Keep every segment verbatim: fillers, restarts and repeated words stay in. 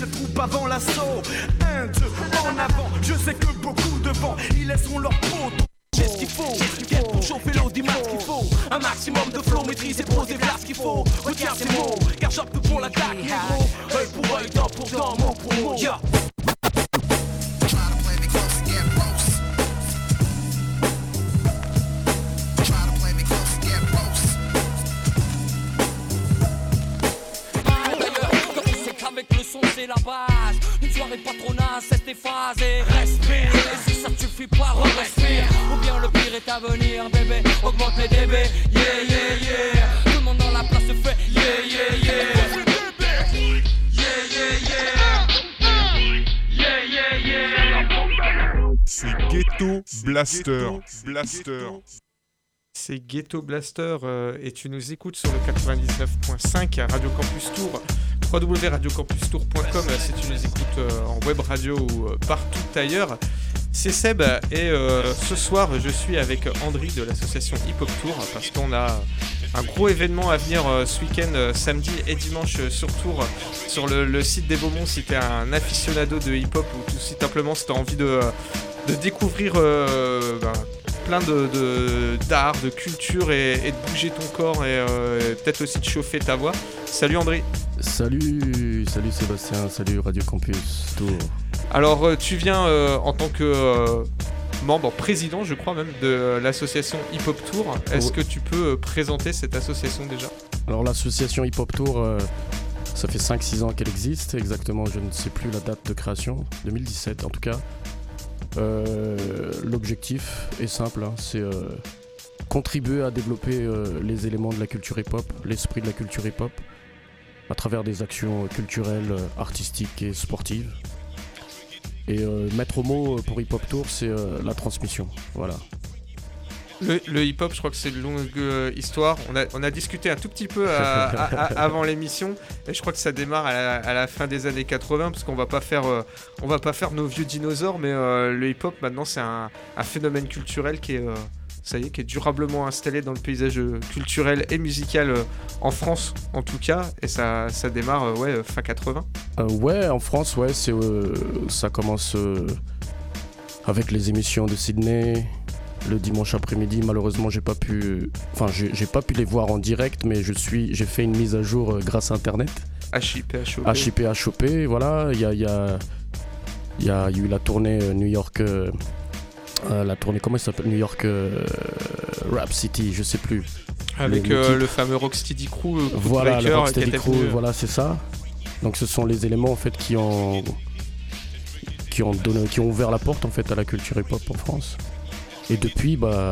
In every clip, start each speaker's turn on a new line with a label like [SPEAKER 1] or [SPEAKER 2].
[SPEAKER 1] troupes avant l'assaut. Un, deux, en avant, je sais que beaucoup devant, ils laisseront leur peau. J'ai ce qu'il faut, quête pour chauffer l'eau, dis-moi ce qu'il faut. Un maximum de flow, maîtrise et pose et voilà ce qu'il faut. Retiens ces mots, car j'opte pour l'attaque, négro. Œil pour œil, dent pour dent, mot pour mot, yeah.
[SPEAKER 2] C'est la base, une soirée patronale, cette phase et respire. Et si ça te suffit pas, respire. Ou bien le pire est à venir, bébé, augmente les D B. Yeah, yeah, yeah. Tout le monde dans la place se fait yeah, yeah, yeah. Yeah, yeah, yeah. Yeah, yeah, yeah.
[SPEAKER 3] C'est Ghetto Blaster. Blaster.
[SPEAKER 4] C'est Ghetto Blaster euh, et tu nous écoutes sur le quatre-vingt-dix-neuf point cinq à Radio Campus Tour. w w w point radio campus tour point com si tu nous écoutes euh, en web radio ou euh, partout ailleurs. C'est Seb et euh, ce soir je suis avec Andri de l'association Hip Hop Tour parce qu'on a un gros événement à venir euh, ce week-end, euh, samedi et dimanche euh, sur Tours, sur le, le site des Beaumont. Si t'es un aficionado de hip-hop ou tout simplement si t'as envie de, de découvrir euh, bah, plein de, de, d'art, de culture et, et de bouger ton corps et euh, peut-être aussi de chauffer ta voix. Salut Andri.
[SPEAKER 5] Salut, salut Sébastien, salut Radio Campus Tour.
[SPEAKER 4] Alors euh, tu viens euh, en tant que euh, membre, président je crois même, de l'association Hip Hop Tour. Est-ce que tu peux euh, présenter cette association déjà ?
[SPEAKER 5] Alors l'association Hip Hop Tour, euh, ça fait cinq six ans qu'elle existe, exactement je ne sais plus la date de création, deux mille dix-sept en tout cas. Euh, l'objectif est simple, hein, c'est euh, contribuer à développer euh, les éléments de la culture hip-hop, l'esprit de la culture hip-hop, à travers des actions culturelles, artistiques et sportives. Et euh, maître mot pour Hip Hop Tour, c'est euh, la transmission. Voilà.
[SPEAKER 4] Le, le hip-hop, je crois que c'est une longue euh, histoire. On a, on a discuté un tout petit peu à, à, à, avant l'émission, et je crois que ça démarre à la, à la fin des années quatre-vingts, parce qu'on va pas faire, euh, on va pas faire nos vieux dinosaures, mais euh, le hip-hop maintenant c'est un, un phénomène culturel qui est, euh, ça y est, qui est durablement installé dans le paysage culturel et musical euh, en France en tout cas, et ça, ça démarre euh, ouais fin quatre-vingts.
[SPEAKER 5] Euh, ouais, en France, ouais, c'est, euh, ça commence euh, avec les émissions de Sydney. Le dimanche après-midi, malheureusement, j'ai pas pu, enfin, j'ai, j'ai pas pu les voir en direct, mais je suis, j'ai fait une mise à jour euh, grâce à Internet.
[SPEAKER 4] H I P H O P.
[SPEAKER 5] H I P H O P, voilà. Il y a, il y a, il y a eu la tournée euh, New York, euh, euh, la tournée comment ça s'appelle, New York euh, Rap City, je sais plus.
[SPEAKER 4] Avec le, euh, le fameux Rocksteady Crew. Euh,
[SPEAKER 5] voilà,
[SPEAKER 4] Breaker,
[SPEAKER 5] le Rocksteady Crew,
[SPEAKER 4] venu...
[SPEAKER 5] voilà, c'est ça. Donc, ce sont les éléments en fait qui ont, qui ont donné, qui ont ouvert la porte en fait à la culture hip-hop en France. Et depuis, bah,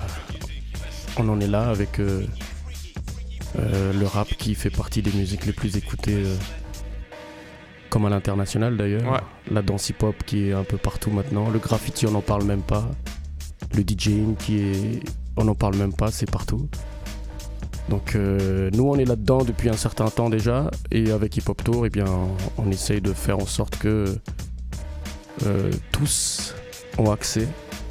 [SPEAKER 5] on en est là avec euh, euh, le rap qui fait partie des musiques les plus écoutées, euh, comme à l'international d'ailleurs.
[SPEAKER 4] Ouais.
[SPEAKER 5] La danse hip-hop qui est un peu partout maintenant. Le graffiti, on n'en parle même pas. Le DJing, qui est, on n'en parle même pas, c'est partout. Donc euh, nous, on est là-dedans depuis un certain temps déjà. Et avec Hip Hop Tour, eh bien, on, on essaye de faire en sorte que euh, tous ont accès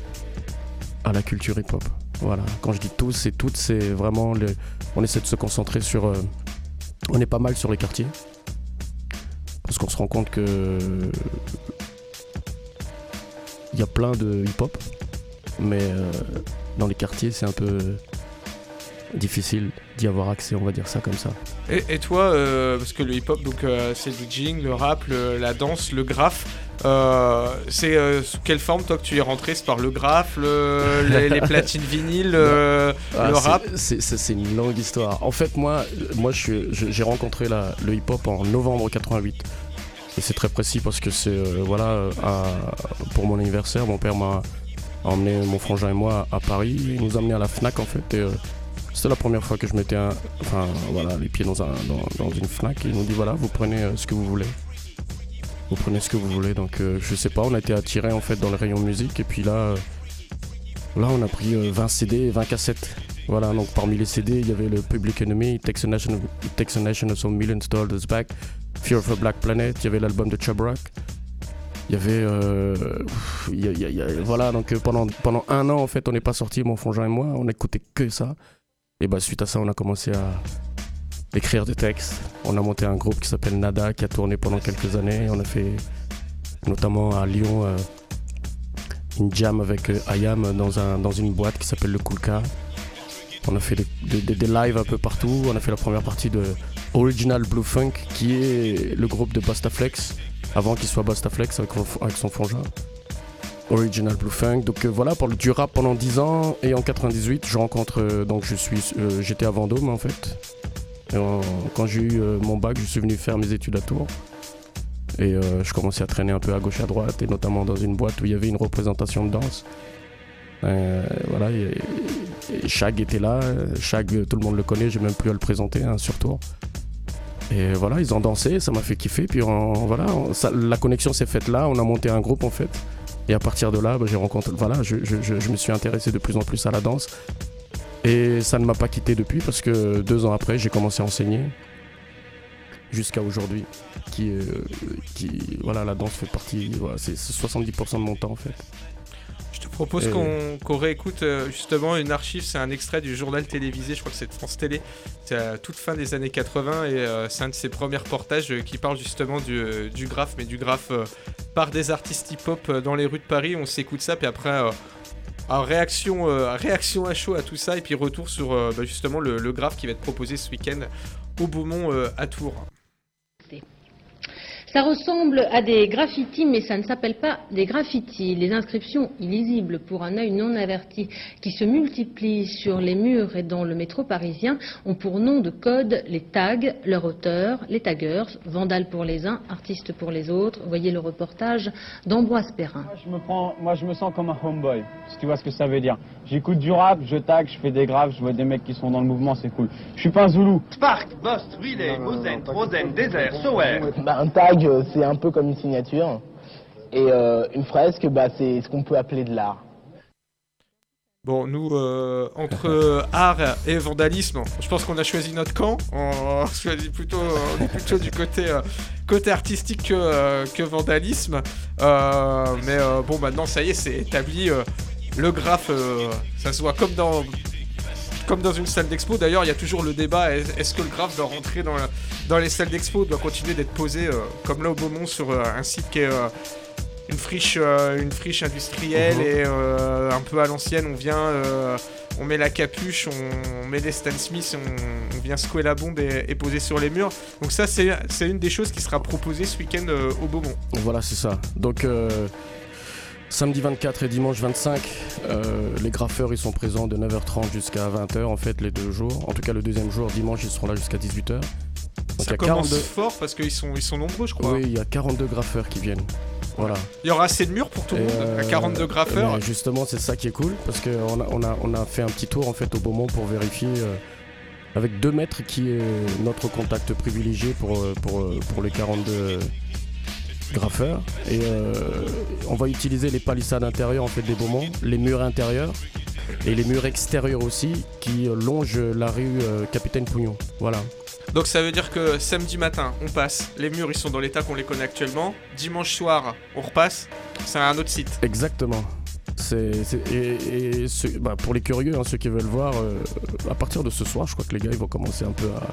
[SPEAKER 5] à la culture hip-hop. Voilà. Quand je dis tous, c'est toutes, c'est vraiment... Le... On essaie de se concentrer sur... Euh... On est pas mal sur les quartiers. Parce qu'on se rend compte que... Il y a plein de hip-hop. Mais euh, dans les quartiers, c'est un peu difficile d'y avoir accès, on va dire ça comme ça.
[SPEAKER 4] Et, et toi, euh, parce que le hip-hop, donc, euh, c'est le DJing, le rap, le, la danse, le graphe. Euh, c'est euh, sous quelle forme toi que tu es rentré? C'est par le graphe, le, les, les platines vinyles, euh,
[SPEAKER 5] ah,
[SPEAKER 4] le
[SPEAKER 5] c'est,
[SPEAKER 4] rap
[SPEAKER 5] c'est, c'est, c'est une longue histoire. En fait, moi, moi je suis, je, j'ai rencontré la, le hip-hop en novembre quatre-vingt-huit. Et c'est très précis parce que c'est, euh, voilà, à, pour mon anniversaire, mon père m'a emmené, mon frangin et moi, à Paris. Il nous a emmenés à la Fnac en fait. Et, euh, c'était la première fois que je mettais un, enfin, voilà, les pieds dans, un, dans, dans une Fnac. Et ils nous dit voilà, vous prenez euh, ce que vous voulez. Vous prenez ce que vous voulez, donc euh, je sais pas, on a été attirés en fait dans le rayon musique et puis là, euh, là on a pris euh, vingt C D et vingt cassettes. Voilà, donc parmi les C D, il y avait le Public Enemy, It Takes a Nation, It Takes a Nation of Some Millions to Hold Us Back, Fear of a Black Planet, il y avait l'album de Chubb Rock. Il y avait, euh, y a, y a, y a, voilà, donc euh, pendant, pendant un an en fait, on n'est pas sortis, mon frangin et moi, on n'écoutait que ça. Et bah suite à ça, on a commencé à, écrire des textes. On a monté un groupe qui s'appelle Nada, qui a tourné pendant quelques années. On a fait notamment à Lyon euh, une jam avec euh, Ayam dans, un, dans une boîte qui s'appelle le Coolka. On a fait des, des, des lives un peu partout. On a fait la première partie de Original Blue Funk, qui est le groupe de Bastaflex, avant qu'il soit Bastaflex avec, avec son frangin. Original Blue Funk. Donc euh, voilà, pour le, du rap pendant dix ans. Et en quatre-vingt-dix-huit, je rencontre. Euh, donc je suis, euh, j'étais à Vendôme en fait. Et en, quand j'ai eu euh, mon bac, je suis venu faire mes études à Tours. Et euh, je commençais à traîner un peu à gauche à droite, et notamment dans une boîte où il y avait une représentation de danse. Euh, voilà, et, et Shag était là. Shag, tout le monde le connaît, j'ai même plus à le présenter, hein, sur Tours. Et voilà, ils ont dansé, ça m'a fait kiffer. Puis on, voilà, on, ça, la connexion s'est faite là, on a monté un groupe en fait. Et à partir de là, bah, j'ai rencontré, voilà, je, je, je, je me suis intéressé de plus en plus à la danse. Et ça ne m'a pas quitté depuis, parce que deux ans après, j'ai commencé à enseigner. Jusqu'à aujourd'hui. Qui, euh, qui, voilà, la danse fait partie, voilà, c'est, c'est soixante-dix pour cent de mon temps en fait.
[SPEAKER 4] Je te propose et... qu'on, qu'on réécoute euh, justement une archive, c'est un extrait du journal télévisé, je crois que c'est de France Télé, c'est à toute fin des années quatre-vingts, et euh, c'est un de ses premiers reportages euh, qui parle justement du, euh, du graphe, mais du graphe euh, par des artistes hip-hop euh, dans les rues de Paris. On s'écoute ça, puis après euh, en réaction, euh, réaction à chaud à tout ça, et puis retour sur euh, bah, justement le, le graphe qui va être proposé ce week-end au Beaumont euh, à Tours.
[SPEAKER 6] Ça ressemble à des graffitis, mais ça ne s'appelle pas des graffitis. Les inscriptions illisibles pour un œil non averti qui se multiplient sur les murs et dans le métro parisien ont pour nom de code les tags, leur auteur, les taggers, vandales pour les uns, artistes pour les autres. Voyez le reportage d'Ambroise Perrin.
[SPEAKER 7] Moi je, me prends, moi je me sens comme un homeboy, si tu vois ce que ça veut dire. J'écoute du rap, je tag, je fais des graves, je vois des mecs qui sont dans le mouvement, c'est cool. Je suis pas un zoulou.
[SPEAKER 8] Spark, Bost, Relay, Mosen, Trozen, Désert, Sower.
[SPEAKER 9] Bah, un tag, c'est un peu comme une signature. Et euh, une fresque, bah, c'est ce qu'on peut appeler de l'art.
[SPEAKER 4] Bon, nous, euh, entre art et vandalisme, je pense qu'on a choisi notre camp. On choisit plutôt, on est plutôt du côté, euh, côté artistique que, euh, que vandalisme. Euh, mais euh, bon, maintenant, ça y est, c'est établi. Euh, le graphe, euh, ça se voit comme dans... Comme dans une salle d'expo. D'ailleurs, il y a toujours le débat, est-ce que le graphe doit rentrer dans, la, dans les salles d'expo, doit continuer d'être posé, euh, comme là au Beaumont, sur euh, un site qui est euh, une, friche, euh, une friche industrielle, uh-huh. et euh, un peu à l'ancienne. On vient, euh, on met la capuche, on, on met les Stan Smith, on, on vient secouer la bombe et, et poser sur les murs. Donc ça, c'est, c'est une des choses qui sera proposée ce week-end euh, au Beaumont.
[SPEAKER 5] Voilà, c'est ça. Donc... Euh... Samedi vingt-quatre et dimanche vingt-cinq, euh, les graffeurs ils sont présents de neuf heures trente jusqu'à vingt heures en fait les deux jours. En tout cas le deuxième jour, dimanche, ils seront là jusqu'à dix-huit heures.
[SPEAKER 4] Donc, ça commence quarante-deux... fort parce qu'ils sont, ils sont nombreux je crois.
[SPEAKER 5] Oui, il y a quarante-deux graffeurs qui viennent. Voilà.
[SPEAKER 4] Il y aura assez de murs pour tout le monde, euh, à quarante-deux graffeurs.
[SPEAKER 5] Justement c'est ça qui est cool parce qu'on a, on a, on a fait un petit tour en fait au Beaumont pour vérifier euh, avec deux mètres qui est notre contact privilégié pour, pour, pour les quarante-deux graffeurs, et euh, on va utiliser les palissades intérieures en fait des Beaumont, les murs intérieurs et les murs extérieurs aussi qui longent la rue euh, Capitaine Pougnon. Voilà.
[SPEAKER 4] Donc ça veut dire que samedi matin on passe, les murs ils sont dans l'état qu'on les connaît actuellement, dimanche soir on repasse, c'est un autre site.
[SPEAKER 5] Exactement. C'est, c'est, et et ce, bah, pour les curieux, hein, ceux qui veulent voir, euh, à partir de ce soir je crois que les gars ils vont commencer un peu à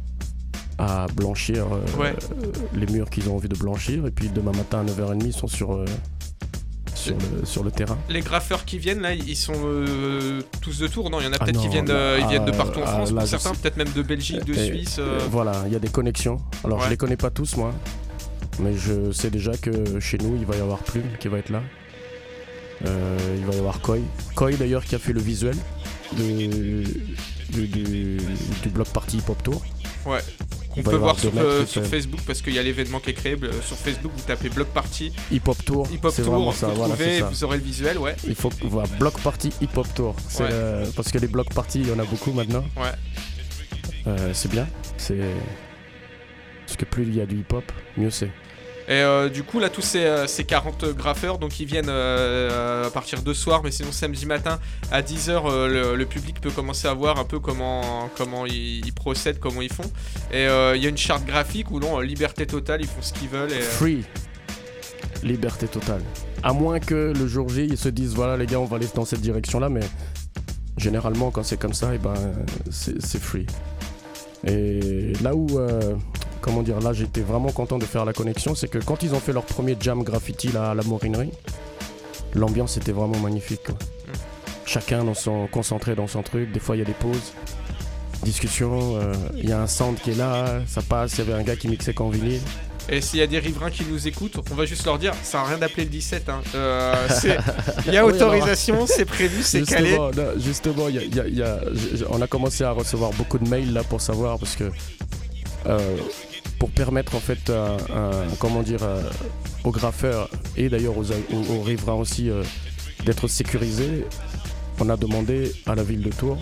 [SPEAKER 5] à blanchir euh,
[SPEAKER 4] ouais.
[SPEAKER 5] euh, les murs qu'ils ont envie de blanchir, et puis demain matin à neuf heures trente ils sont sur, euh, sur, le, sur le terrain.
[SPEAKER 4] Les graffeurs qui viennent là, ils sont euh, tous de Tours, non? Il y en a
[SPEAKER 5] ah
[SPEAKER 4] peut-être
[SPEAKER 5] non,
[SPEAKER 4] qui viennent, euh,
[SPEAKER 5] ah,
[SPEAKER 4] ils viennent de partout en
[SPEAKER 5] ah,
[SPEAKER 4] France,
[SPEAKER 5] là,
[SPEAKER 4] pour certains, peut-être même de Belgique, de
[SPEAKER 5] et,
[SPEAKER 4] Suisse. Euh...
[SPEAKER 5] Voilà, il y a des connexions. Alors
[SPEAKER 4] ouais.
[SPEAKER 5] je les connais pas tous moi, mais je sais déjà que chez nous il va y avoir Plume qui va être là. Euh, il va y avoir Koi. Koi d'ailleurs qui a fait le visuel de, du, du, du bloc party Hip Hop Tour.
[SPEAKER 4] Ouais. On peut voir sur, euh, sur Facebook parce qu'il y a l'événement qui est créé. Euh, sur Facebook, vous tapez Block Party
[SPEAKER 5] Hip Hop Tour.
[SPEAKER 4] Hip Hop
[SPEAKER 5] c'est
[SPEAKER 4] Tour,
[SPEAKER 5] ça,
[SPEAKER 4] vous
[SPEAKER 5] voilà,
[SPEAKER 4] trouvez, vous aurez le visuel, ouais.
[SPEAKER 5] Il faut voir Block Party Hip Hop Tour. C'est
[SPEAKER 4] ouais.
[SPEAKER 5] euh, parce que les Block Party, il y en a beaucoup maintenant.
[SPEAKER 4] Ouais.
[SPEAKER 5] Euh, c'est bien. C'est parce que plus il y a du hip hop, mieux c'est.
[SPEAKER 4] Et euh, du coup là tous ces, euh, ces quarante graffeurs donc ils viennent euh, à partir de soir, mais sinon samedi matin à dix heures euh, le, le public peut commencer à voir un peu comment, comment ils, ils procèdent, comment ils font. Et il euh, y a une charte graphique où non, liberté totale, ils font ce qu'ils veulent. Et, euh...
[SPEAKER 5] Free. Liberté totale. À moins que le jour J ils se disent voilà les gars on va aller dans cette direction là, mais généralement quand c'est comme ça et ben c'est, c'est free. Et là où, euh, comment dire, là j'étais vraiment content de faire la connexion, c'est que quand ils ont fait leur premier jam graffiti là, à la Morinerie, l'ambiance était vraiment magnifique, quoi. Mm. Chacun dans son, concentré dans son truc, des fois il y a des pauses, discussion, il euh, y a un sound qui est là, ça passe, il y avait un gars qui mixait qu'en vinyle.
[SPEAKER 4] Et s'il y a des riverains qui nous écoutent, on va juste leur dire, ça n'a rien d'appeler le dix-sept. Hein. Euh, il y a autorisation, oui, c'est prévu, c'est calé.
[SPEAKER 5] Non, justement, y a, y a, y a, on a commencé à recevoir beaucoup de mails là pour savoir, parce que euh, pour permettre en fait, un, un, comment dire, euh, aux graffeurs et d'ailleurs aux, aux, aux riverains aussi euh, d'être sécurisés, on a demandé à la ville de Tours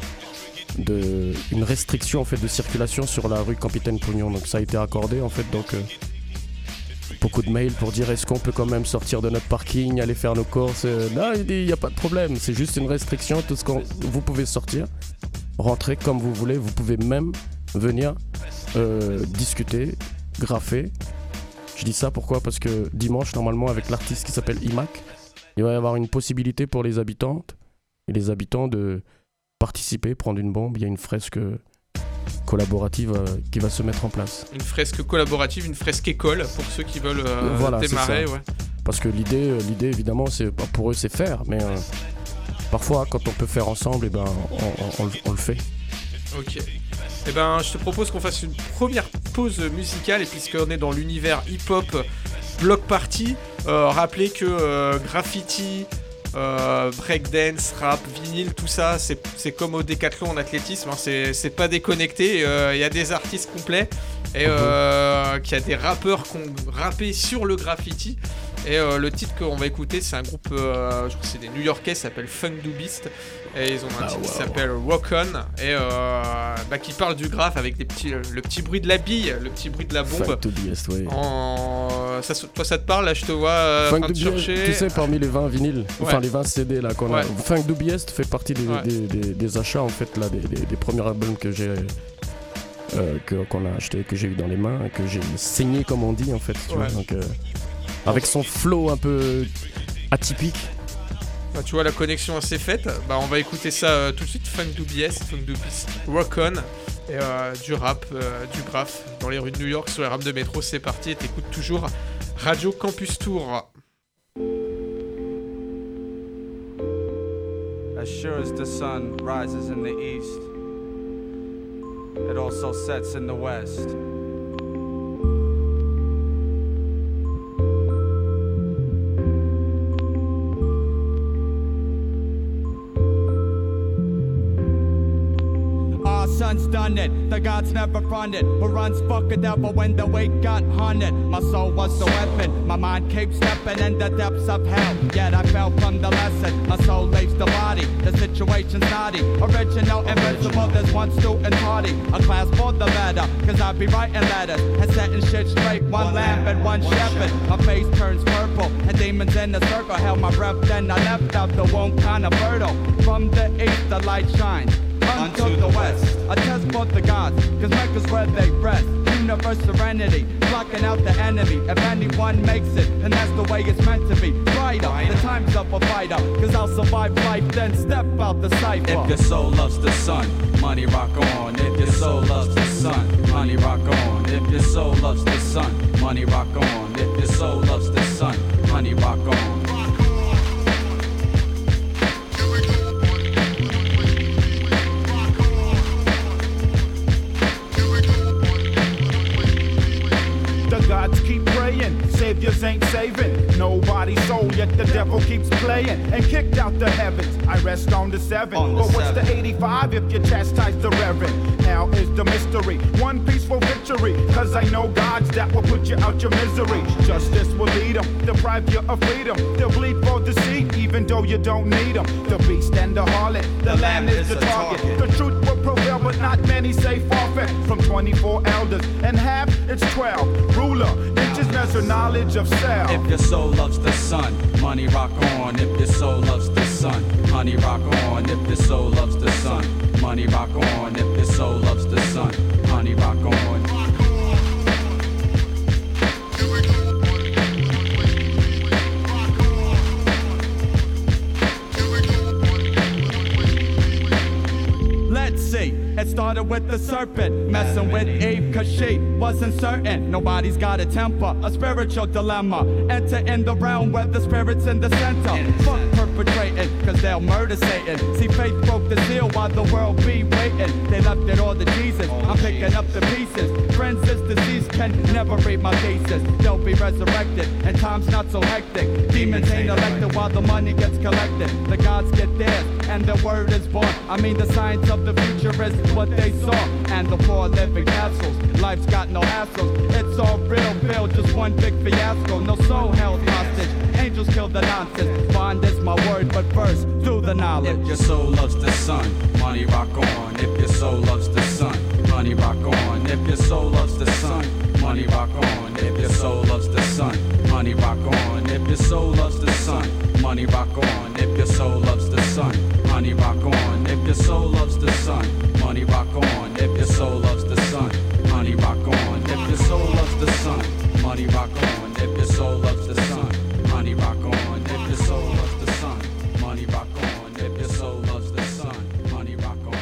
[SPEAKER 5] de, une restriction en fait, de circulation sur la rue Capitaine Pognon. Donc ça a été accordé en fait. Donc, euh, beaucoup de mails pour dire est-ce qu'on peut quand même sortir de notre parking, aller faire nos courses. Non, il dit il n'y a pas de problème, c'est juste une restriction, tout ce qu'on, vous pouvez sortir, rentrer comme vous voulez, vous pouvez même venir euh, discuter, graffer. Je dis ça pourquoi ? Parce que dimanche, normalement, avec l'artiste qui s'appelle Imac, il va y avoir une possibilité pour les habitantes et les habitants de participer, prendre une bombe. Il y a une fresque collaborative euh, qui va se mettre en place.
[SPEAKER 4] Une fresque collaborative, une fresque école pour ceux qui veulent euh,
[SPEAKER 5] voilà,
[SPEAKER 4] démarrer. Ouais.
[SPEAKER 5] Parce que l'idée, euh, l'idée évidemment, c'est, pour eux, c'est faire, mais euh, parfois, quand on peut faire ensemble, eh ben, on, on, on, on le fait.
[SPEAKER 4] Ok. Eh ben, je te propose qu'on fasse une première pause musicale, et puisqu'on est dans l'univers hip-hop, block party, euh, rappelez que euh, graffiti, Euh, breakdance, rap, vinyle, tout ça, c'est, c'est comme au décathlon en athlétisme, hein, c'est, c'est pas déconnecté. Il euh, y a des artistes complets et euh, qu'il y a des rappeurs qui ont rappé sur le graffiti. Et euh, le titre qu'on va écouter, c'est un groupe, euh, je crois que c'est des New-Yorkais, ça s'appelle Funk Do Beast. Et ils ont un ah, titre wow. qui s'appelle Rock On, et euh, bah, qui parle du graphe avec des petits, le petit bruit de la bille, le petit bruit de la bombe.
[SPEAKER 5] Funk Do Beast, oui.
[SPEAKER 4] En... Ça, toi, ça te parle, là, je te vois euh, en train de chercher.
[SPEAKER 5] Tu sais, parmi les vingt vinyles, ouais. enfin les vingt C D là qu'on
[SPEAKER 4] ouais.
[SPEAKER 5] a, Funk Do Beast fait partie des, ouais. des, des, des achats en fait là, des, des, des premiers albums que j'ai. Euh, que, qu'on a acheté, que j'ai eu dans les mains, que j'ai saigné comme on dit en fait. Tu
[SPEAKER 4] ouais.
[SPEAKER 5] vois, donc, euh, avec son flow un peu atypique.
[SPEAKER 4] Bah, tu vois, la connexion assez faite. Bah, on va écouter ça euh, tout de suite. Funk Do Beast, Funk Do Beast, Rock On, et euh, du rap, euh, du graphe dans les rues de New York sur les rames de métro. C'est parti, et t'écoutes toujours Radio Campus Tour.
[SPEAKER 10] As sure as the sun rises in the east, it also sets in the west. Our son's done it, the gods never fronted. Who runs fuck a devil when the weight got hunted? My soul was the weapon, my mind kept stepping in the depths of hell. Yet I fell from the lesson, my soul leaves the body. The situation's naughty, original, invincible, there's one student party. A class for the better, cause I be writing letters and setting shit straight. One lamb and one shepherd, my face turns purple and demons in the circle held my breath. Then I left out the womb kinda fertile. From the east the light shines unto the west, a test for the gods, cause Mecca's where they rest. Universe serenity, blocking out the enemy. If anyone makes it, then that's the way it's meant to be. Brighter, the time's up a fighter, cause I'll survive life, then step out the cipher. If your soul loves the sun, money rock on. If your soul loves the sun, money rock on. If your soul loves the sun, money rock on. If your soul loves the sun, money rock on.
[SPEAKER 11] Gods keep praying, saviors ain't saving nobody's soul, yet the devil keeps playing and kicked out the heavens. I rest on the seven, on the but what's seven. The eighty-five if you chastise the reverend? Now is the mystery, one peaceful victory, cause I know gods that will put you out your misery. Justice will lead them, deprive you of freedom. They'll bleed for deceit, even though you don't need them. The beast and the harlot, the, the lamb is the target. target. The truth will prevail, but not many say forfeit. From twenty-four elders and half, it's twelve. Ruler, inches measure knowledge of self.
[SPEAKER 10] If your soul loves the sun, money rock on. If your soul loves the sun, money rock on. If your soul loves the sun, money rock on. If your soul loves the sun, money rock on. Let's see, it started with the serpent, messing with Eve cause she wasn't certain. Nobody's got a temper, a spiritual dilemma. Enter in the realm where the spirit's in the center. Fuck perpetrating, cause they'll murder Satan. See, faith broke the seal while the world be waiting. They left it all to Jesus, I'm picking up the pieces. Friends, this disease can never read my thesis. They'll be resurrected, and time's not so hectic. Demons ain't elected while the money gets collected. The gods get theirs, and the word is born. I mean the science of the future is what they saw. And the four living castles, life's got no hassles. It's all real, Bill, just one big fiasco. No soul held hostage, angels kill the nonsense. Bond is my word, but first, do the knowledge.
[SPEAKER 12] If your soul loves the sun, money rock on. If your soul loves the sun, money rock on. If your soul loves the sun, money rock on. If your soul loves the sun, money rock on. If your soul loves the sun, money rock on. If your soul loves the sun, money rock on. If your soul loves the sun, money rock on. If your soul loves the sun, money rock on. If your soul loves the sun, money rock on. If your soul loves the sun, money rock on. If your soul loves the sun, money rock on. If your soul loves the sun, money rock on.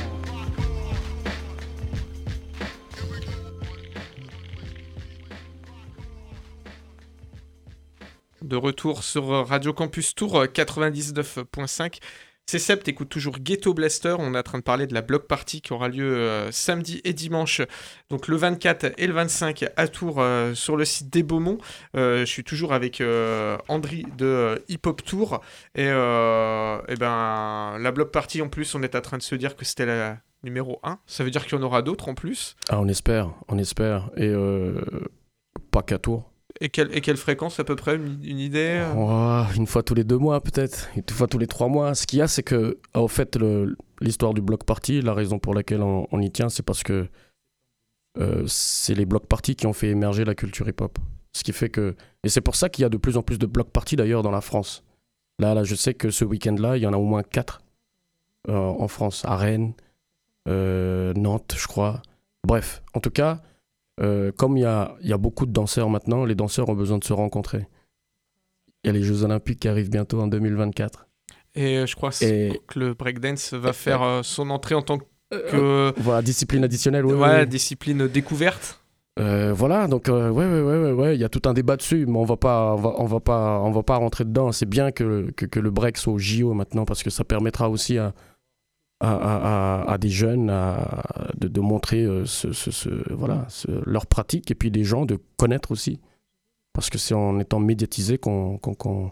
[SPEAKER 4] De retour sur Radio Campus Tour quatre-vingt-dix-neuf point cinq. C'est Seb, t'écoutes toujours Ghetto Blaster. On est en train de parler de la block party qui aura lieu euh, samedi et dimanche, donc le vingt-quatre et le vingt-cinq à Tours euh, sur le site des Beaumont. Euh, je suis toujours avec euh, Andri de euh, Hip Hop Tour et, euh, et ben la block party en plus, on est en train de se dire que c'était la numéro un. Ça veut dire qu'il y en aura d'autres en plus.
[SPEAKER 5] Ah, on espère, on espère et euh, pas qu'à Tours.
[SPEAKER 4] Et quelle, et quelle fréquence à peu près, une, une idée?
[SPEAKER 5] Oh, une fois tous les deux mois peut-être, une fois tous les trois mois. Ce qu'il y a, c'est que, en fait, le, l'histoire du block party, la raison pour laquelle on, on y tient, c'est parce que euh, c'est les block parties qui ont fait émerger la culture hip-hop. Ce qui fait que... Et c'est pour ça qu'il y a de plus en plus de block parties d'ailleurs dans la France. Là, là, je sais que ce week-end-là, il y en a au moins quatre euh, en France, à Rennes, euh, Nantes, je crois. Bref, en tout cas... Euh, comme il y a, y a beaucoup de danseurs maintenant, les danseurs ont besoin de se rencontrer. Il y a les Jeux Olympiques qui arrivent bientôt en deux mille vingt-quatre.
[SPEAKER 4] Et euh, je crois Et... que le breakdance va faire euh, son entrée en tant que...
[SPEAKER 5] Euh, voilà, discipline additionnelle. Ouais,
[SPEAKER 4] ouais,
[SPEAKER 5] ouais.
[SPEAKER 4] discipline découverte.
[SPEAKER 5] Euh, voilà, donc euh, ouais, ouais, ouais, ouais, ouais, il y a tout un débat dessus, mais on va pas, on va, on va pas, on va pas rentrer dedans. C'est bien que, que, que le break soit au J O maintenant parce que ça permettra aussi à À, à, à des jeunes à, de, de montrer euh, ce, ce, ce, voilà, ce, leur pratique et puis des gens de connaître aussi. Parce que c'est en étant médiatisé qu'on, qu'on, qu'on,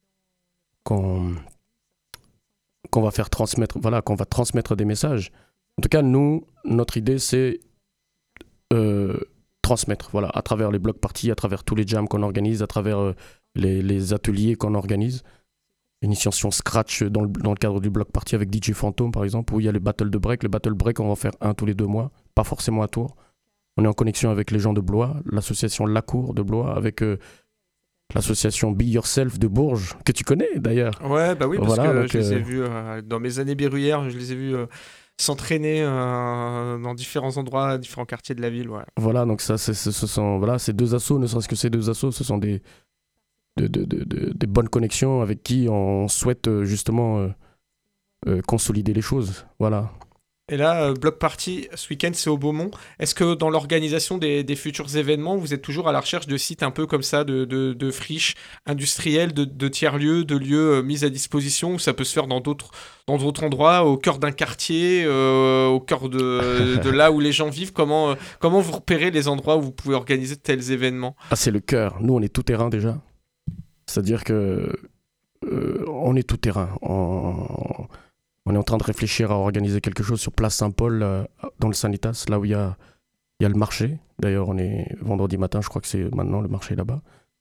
[SPEAKER 5] qu'on, qu'on va faire transmettre, voilà, qu'on va transmettre des messages. En tout cas, nous, notre idée, c'est euh, transmettre, voilà, à travers les block parties, à travers tous les jams qu'on organise, à travers euh, les, les ateliers qu'on organise. Initiation Scratch dans le, dans le cadre du block party avec D J Phantom par exemple, où il y a le battle de break. Le battle break, on va en faire un tous les deux mois, pas forcément à Tours. On est en connexion avec les gens de Blois, l'association La Cour de Blois, avec euh, l'association Be Yourself de Bourges, que tu connais d'ailleurs.
[SPEAKER 4] Ouais, bah oui, parce
[SPEAKER 5] voilà,
[SPEAKER 4] que
[SPEAKER 5] donc,
[SPEAKER 4] je les ai
[SPEAKER 5] euh...
[SPEAKER 4] vus euh, dans mes années berruyères, je les ai vus euh, s'entraîner euh, dans différents endroits, différents quartiers de la ville. Ouais.
[SPEAKER 5] Voilà, donc ça, c'est, ce sont voilà, ces deux assos, ne serait-ce que ces deux assos, ce sont des De, de, de, de, des bonnes connexions avec qui on souhaite euh, justement euh, euh, consolider les choses. Voilà.
[SPEAKER 4] Et là, euh, Block Party, ce week-end, c'est au Beaumont. Est-ce que dans l'organisation des, des futurs événements, vous êtes toujours à la recherche de sites un peu comme ça, de, de, de friches industrielles, de, de tiers-lieux, de lieux euh, mis à disposition, où ça peut se faire dans d'autres, dans d'autres endroits, au cœur d'un quartier, euh, au cœur de, de là où les gens vivent? Comment, euh, comment vous repérez les endroits où vous pouvez organiser de tels événements?
[SPEAKER 5] Ah, c'est le cœur. Nous, on est tout terrain déjà. C'est-à-dire que euh, on est tout terrain. On, on est en train de réfléchir à organiser quelque chose sur Place Saint-Paul, euh, dans le Sanitas, là où il y a, il y a le marché. D'ailleurs, on est vendredi matin, je crois que c'est maintenant le marché là-bas.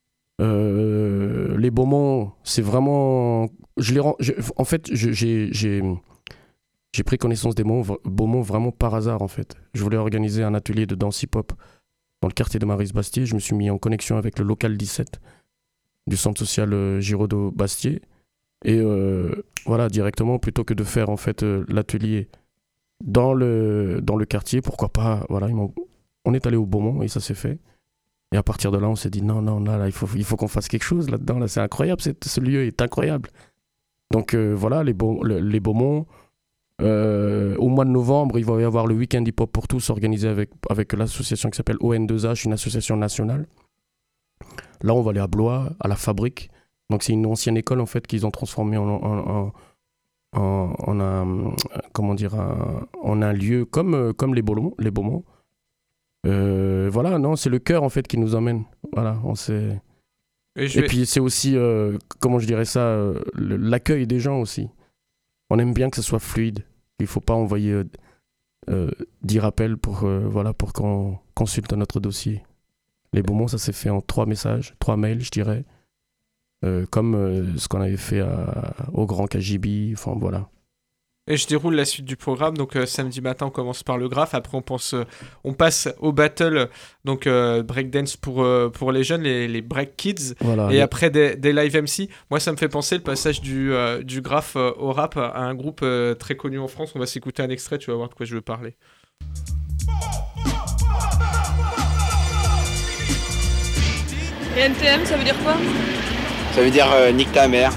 [SPEAKER 5] Euh, les Beaumont, c'est vraiment... Je les rends, je, en fait, je, j'ai, j'ai, j'ai pris connaissance des Beaumont vraiment par hasard, en fait. Je voulais organiser un atelier de danse hip-hop dans le quartier de Maryse-Bastier. Je me suis mis en connexion avec le local dix-sept du centre social euh, Giraudot-Bastier. Et euh, voilà, directement, plutôt que de faire en fait euh, l'atelier dans le, dans le quartier, pourquoi pas, voilà, ils m'ont... on est allé au Beaumont et ça s'est fait. Et à partir de là, on s'est dit non, non, là, là il, faut, il faut qu'on fasse quelque chose là-dedans, là, c'est incroyable, c'est, ce lieu est incroyable. Donc euh, voilà, les, Beau, le, les Beaumont, Euh, au mois de novembre, il va y avoir le Week-end Hip Hop pour tous organisé avec, avec l'association qui s'appelle O N deux H, une association nationale. Là, on va aller à Blois, à la Fabrique. Donc, c'est une ancienne école en fait qu'ils ont transformée en, en, en, en, en un, comment dire, un, en un lieu comme, comme les Beaumont. Les Beaumont. Euh, voilà, non, c'est le cœur en fait qui nous emmène. Voilà, on sait. Et, Et vais... puis, c'est aussi, euh, comment je dirais ça, euh, l'accueil des gens aussi. On aime bien que ce soit fluide. Il ne faut pas envoyer euh, euh, dix rappels pour, euh, voilà, pour qu'on consulte notre dossier. Les Beaumont, ça s'est fait en trois messages, trois mails, je dirais. Euh, comme euh, ce qu'on avait fait à, au Grand K J B. Enfin, voilà.
[SPEAKER 4] Et je déroule la suite du programme. Donc euh, samedi matin, on commence par le graphe. Après, on, pense, euh, on passe au battle, donc euh, breakdance pour, euh, pour les jeunes, les, les break kids. Voilà, et les... après, des, des live M C. Moi, ça me fait penser le passage du, euh, du graphe euh, au rap à un groupe euh, très connu en France. On va s'écouter un extrait, tu vas voir de quoi je veux parler.
[SPEAKER 13] Et N T M, ça veut dire quoi?
[SPEAKER 14] Ça veut dire euh, nique ta mère.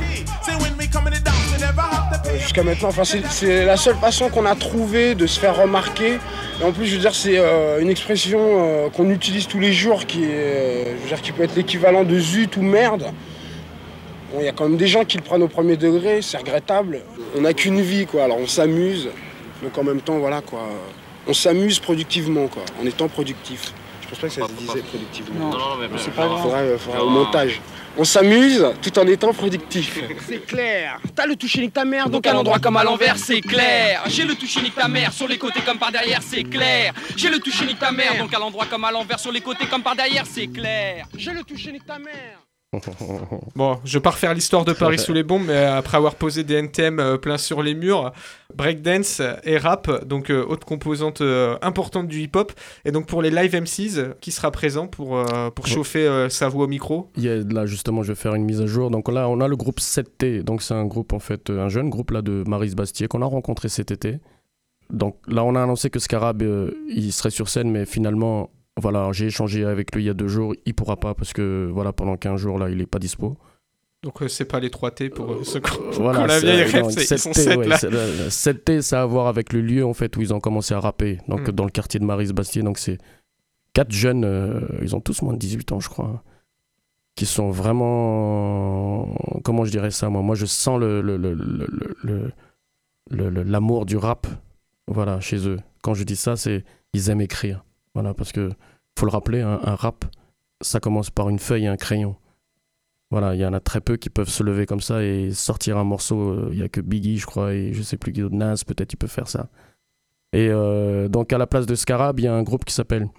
[SPEAKER 15] Jusqu'à maintenant, enfin, c'est, c'est la seule façon qu'on a trouvé de se faire remarquer. Et en plus, je veux dire, c'est euh, une expression euh, qu'on utilise tous les jours qui, est, euh, je veux dire, qui peut être l'équivalent de zut ou merde. Bon, il y a quand même des gens qui le prennent au premier degré, c'est regrettable. On n'a qu'une vie, quoi, alors on s'amuse. Donc en même temps, voilà, quoi. On s'amuse productivement, quoi, en étant productif. Je pense pas que ça se disait productivement. Non, non, non, mais c'est pas grave. Faudrait, faudrait au montage. On s'amuse tout en étant productif.
[SPEAKER 16] C'est clair. T'as le toucher nique ta mère, donc à l'endroit comme à l'envers, c'est clair. J'ai le toucher nique ta mère, sur les côtés comme par derrière, c'est clair. J'ai le toucher nique ta mère, donc à l'endroit comme à l'envers, sur les côtés comme par derrière, c'est clair. J'ai le toucher nique ta mère.
[SPEAKER 4] Bon, je pars faire l'histoire de Paris sous les bombes, mais après avoir posé des N T M euh, plein sur les murs, breakdance et rap, donc euh, autre composante euh, importante du hip-hop. Et donc pour les live M Cs, qui sera présent pour, euh, pour chauffer euh, sa voix au micro?
[SPEAKER 5] Il y a, là justement, je vais faire une mise à jour. Donc là, on a le groupe sept T, donc c'est un groupe en fait, un jeune groupe là de Maryse Bastier qu'on a rencontré cet été. Donc là, on a annoncé que Scarab, euh, il serait sur scène, mais finalement... Voilà, j'ai échangé avec lui il y a deux jours, il pourra pas parce que voilà, pendant quinze jours là, il est pas dispo.
[SPEAKER 4] Donc euh, c'est pas les trois T pour euh, ceux qui ont
[SPEAKER 5] voilà,
[SPEAKER 4] la vieille rêve, c'est, ils sont sept
[SPEAKER 5] ouais,
[SPEAKER 4] là.
[SPEAKER 5] C'est, sept T, ça a à voir avec le lieu en fait où ils ont commencé à rapper, donc mm. dans le quartier de Maryse Bastier. Donc c'est quatre jeunes, euh, ils ont tous moins de dix-huit ans je crois, qui sont vraiment, comment je dirais ça moi, moi je sens le, le, le, le, le, le, le, l'amour du rap, voilà, chez eux. Quand je dis ça, c'est ils aiment écrire. Voilà, parce que faut le rappeler, un, un rap, ça commence par une feuille et un crayon. Voilà, il y en a très peu qui peuvent se lever comme ça et sortir un morceau. Il n'y a que Biggie, je crois, et je sais plus qui d'autre, Nas, peut-être il peut faire ça. Et euh, donc à la place de Scarab, il y a un groupe qui s'appelle,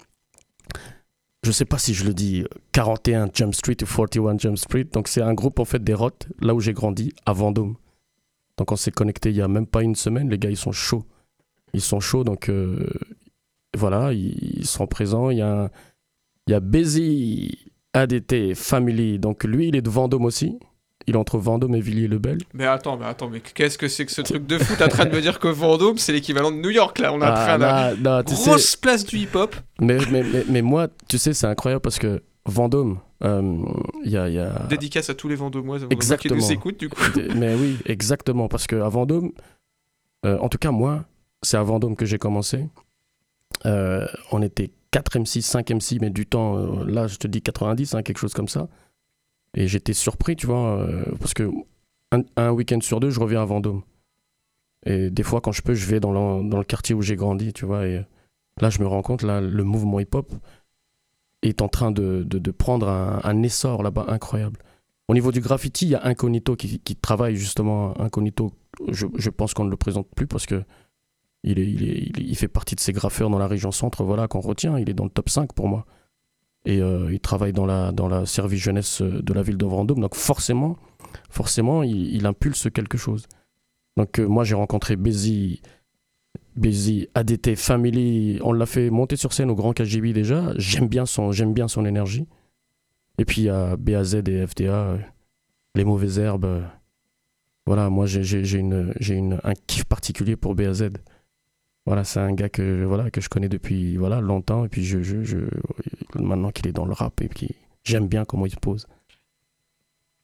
[SPEAKER 5] je sais pas si je le dis, quarante et un Jump Street ou quarante et un Jump Street. Donc c'est un groupe en fait des Rottes, là où j'ai grandi, à Vendôme. Donc on s'est connecté il y a même pas une semaine. Les gars, ils sont chauds. Ils sont chauds, donc... Euh, Voilà, ils sont présents. Il y a, il y a Bézi A D T Family. Donc lui, il est de Vendôme aussi. Il est entre Vendôme et Villiers-le-Bel.
[SPEAKER 4] Mais attends, mais attends, mais qu'est-ce que c'est que ce truc de fou? T'es en train de me dire que Vendôme, c'est l'équivalent de New York, là. On a ah, là, là, grosse sais... place du hip-hop.
[SPEAKER 5] Mais, mais, mais, mais moi, tu sais, c'est incroyable parce que Vendôme, il euh, y, a, y a...
[SPEAKER 4] Dédicace à tous les Vendômois qui nous écoutent, du coup.
[SPEAKER 5] Mais oui, exactement. Parce qu'à Vendôme, euh, en tout cas, moi, c'est à Vendôme que j'ai commencé. Euh, on était quatre M C, cinq M C, mais du temps, euh, là je te dis quatre-vingt-dix, hein, quelque chose comme ça. Et j'étais surpris, tu vois, euh, parce que un, un week-end sur deux, je reviens à Vendôme. Et des fois, quand je peux, je vais dans le, dans le quartier où j'ai grandi, tu vois. Et là, je me rends compte, là, le mouvement hip-hop est en train de, de, de prendre un, un essor là-bas incroyable. Au niveau du graffiti, il y a Incognito qui, qui travaille justement. Incognito, je, je pense qu'on ne le présente plus parce que Il, est, il, est, il, est, il fait partie de ces graffeurs dans la région centre, voilà, qu'on retient. Il est dans le top cinq pour moi. Et euh, il travaille dans la, dans la service jeunesse de la ville de Vendôme. Donc forcément, forcément il, il impulse quelque chose. Donc euh, moi, j'ai rencontré Bézi, Bézi, A D T, Family. On l'a fait monter sur scène au Grand K J B déjà. J'aime bien son, j'aime bien son énergie. Et puis il y a B A Z et F D A, euh, Les Mauvaises Herbes. Euh, voilà, moi, j'ai, j'ai, j'ai, une, j'ai une, un kiff particulier pour B A Z. Voilà, c'est un gars que, voilà, que je connais depuis voilà, longtemps. Et puis, je, je, je, maintenant qu'il est dans le rap, et puis j'aime bien comment il se pose.